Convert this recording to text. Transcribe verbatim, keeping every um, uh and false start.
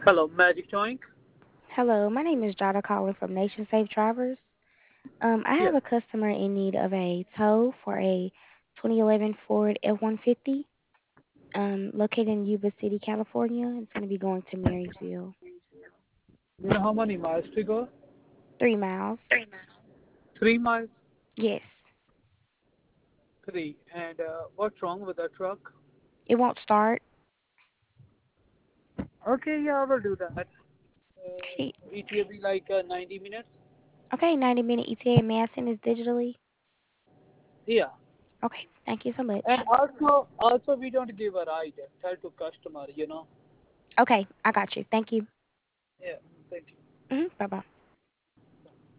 Hello, Magic Toink. Hello, my name is Jada calling from Nation Safe Drivers. Um, I have Yes. a customer in need of a tow for a twenty eleven Ford F one fifty um, located in Yuba City, California. It's going to be going to Marysville. You know how many miles to go? Three miles. Three miles. Yes. Three. And uh, what's wrong with the truck? It won't start. Okay, yeah, I will do that. Okay. Uh, it will be like uh, ninety minutes. Okay, ninety minute E T A. May I send this digitally? Yeah. Okay, thank you so much. And also, also we don't give a ride. Tell to customer, you know. Okay, I got you. Thank you. Yeah. Thank you. Hmm Bye bye.